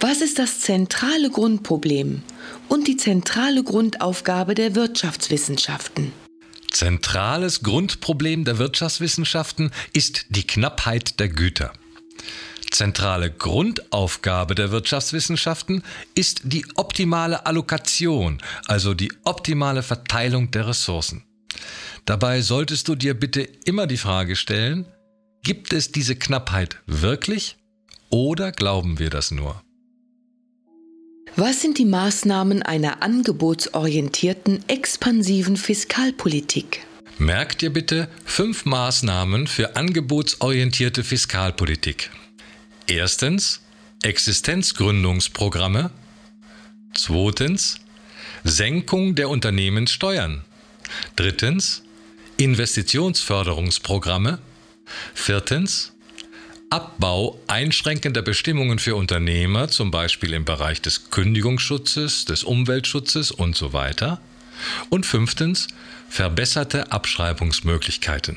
Was ist das zentrale Grundproblem und die zentrale Grundaufgabe der Wirtschaftswissenschaften? Zentrales Grundproblem der Wirtschaftswissenschaften ist die Knappheit der Güter. Zentrale Grundaufgabe der Wirtschaftswissenschaften ist die optimale Allokation, also die optimale Verteilung der Ressourcen. Dabei solltest du dir bitte immer die Frage stellen, gibt es diese Knappheit wirklich oder glauben wir das nur? Was sind die Maßnahmen einer angebotsorientierten, expansiven Fiskalpolitik? Merk dir bitte 5 Maßnahmen für angebotsorientierte Fiskalpolitik. Erstens, Existenzgründungsprogramme. Zweitens, Senkung der Unternehmenssteuern. Drittens, Investitionsförderungsprogramme. Viertens, Abbau einschränkender Bestimmungen für Unternehmer, zum Beispiel im Bereich des Kündigungsschutzes, des Umweltschutzes und so weiter. Und 5. verbesserte Abschreibungsmöglichkeiten.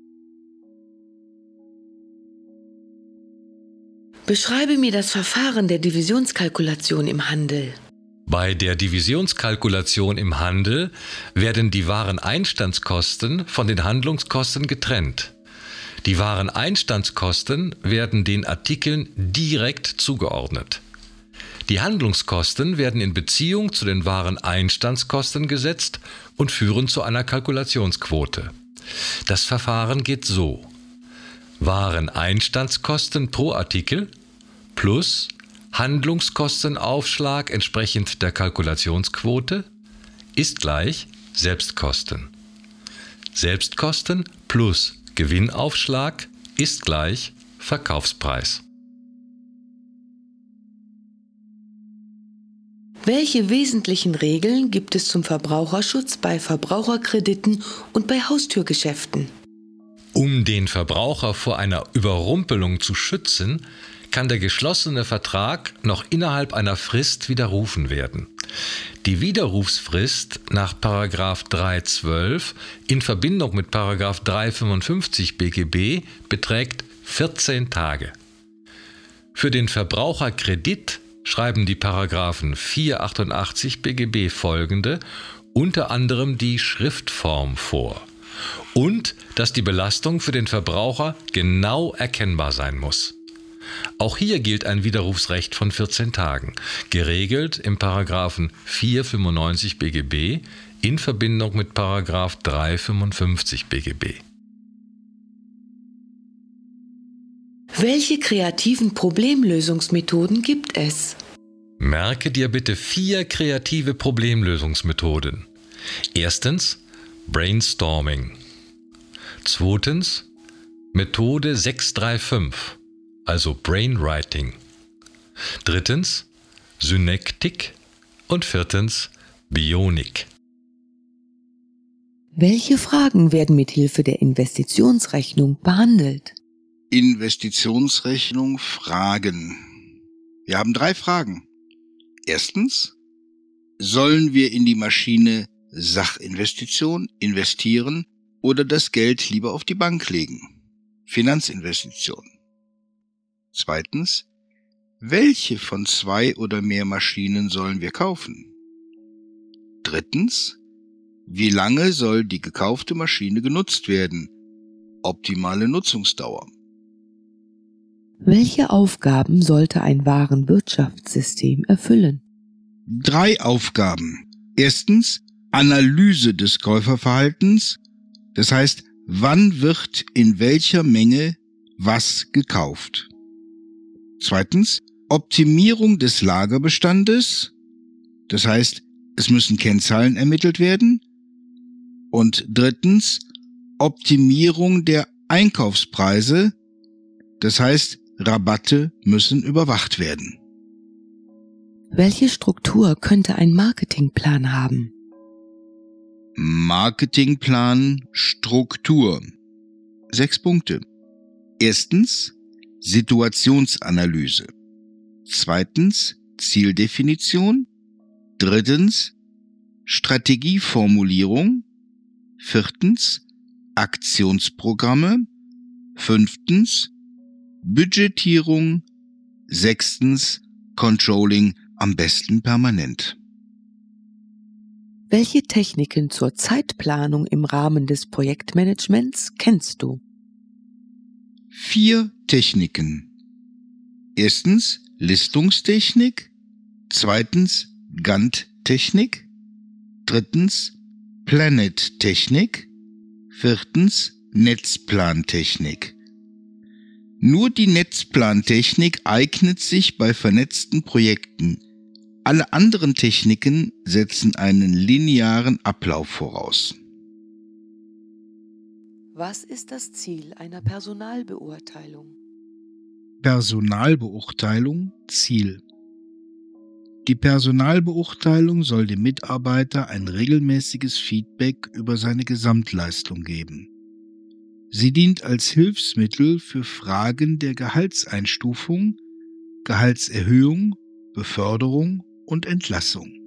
Beschreibe mir das Verfahren der Divisionskalkulation im Handel. Bei der Divisionskalkulation im Handel werden die Wareneinstandskosten von den Handlungskosten getrennt. Die Wareneinstandskosten werden den Artikeln direkt zugeordnet. Die Handlungskosten werden in Beziehung zu den Wareneinstandskosten gesetzt und führen zu einer Kalkulationsquote. Das Verfahren geht so: Wareneinstandskosten pro Artikel plus Handlungskostenaufschlag entsprechend der Kalkulationsquote ist gleich Selbstkosten. Selbstkosten plus Gewinnaufschlag ist gleich Verkaufspreis. Welche wesentlichen Regeln gibt es zum Verbraucherschutz bei Verbraucherkrediten und bei Haustürgeschäften? Um den Verbraucher vor einer Überrumpelung zu schützen, kann der geschlossene Vertrag noch innerhalb einer Frist widerrufen werden. Die Widerrufsfrist nach § 312 in Verbindung mit § 355 BGB beträgt 14 Tage. Für den Verbraucherkredit schreiben die Paragraphen 488 BGB folgende unter anderem die Schriftform vor und dass die Belastung für den Verbraucher genau erkennbar sein muss. Auch hier gilt ein Widerrufsrecht von 14 Tagen, geregelt im Paragraphen 495 BGB in Verbindung mit Paragraph 355 BGB. Welche kreativen Problemlösungsmethoden gibt es? Merke dir bitte 4 kreative Problemlösungsmethoden. Erstens, Brainstorming. Zweitens, Methode 635. Also Brainwriting. Drittens, Synektik und 4. Bionik. Welche Fragen werden mit Hilfe der Investitionsrechnung behandelt? Investitionsrechnung Fragen. Wir haben 3 Fragen. Erstens, sollen wir in die Maschine Sachinvestition investieren oder das Geld lieber auf die Bank legen? Finanzinvestition. Zweitens, welche von 2 oder mehr Maschinen sollen wir kaufen? Drittens, wie lange soll die gekaufte Maschine genutzt werden? Optimale Nutzungsdauer. Welche Aufgaben sollte ein Warenwirtschaftssystem erfüllen? 3 Aufgaben. Erstens, Analyse des Käuferverhaltens. Das heißt, wann wird in welcher Menge was gekauft? Zweitens, Optimierung des Lagerbestandes. Das heißt, es müssen Kennzahlen ermittelt werden. Und drittens, Optimierung der Einkaufspreise. Das heißt, Rabatte müssen überwacht werden. Welche Struktur könnte ein Marketingplan haben? Marketingplan, Struktur. 6 Punkte. Erstens, Situationsanalyse. Zweitens, Zieldefinition. Drittens, Strategieformulierung. Viertens, Aktionsprogramme. Fünftens, Budgetierung. Sechstens, Controlling am besten permanent. Welche Techniken zur Zeitplanung im Rahmen des Projektmanagements kennst du? 4 Techniken. Erstens Listungstechnik, zweitens Gantt-Technik, drittens Planet-Technik, viertens Netzplantechnik. Nur die Netzplantechnik eignet sich bei vernetzten Projekten. Alle anderen Techniken setzen einen linearen Ablauf voraus. Was ist das Ziel einer Personalbeurteilung? Personalbeurteilung Ziel. Die Personalbeurteilung soll dem Mitarbeiter ein regelmäßiges Feedback über seine Gesamtleistung geben. Sie dient als Hilfsmittel für Fragen der Gehaltseinstufung, Gehaltserhöhung, Beförderung und Entlassung.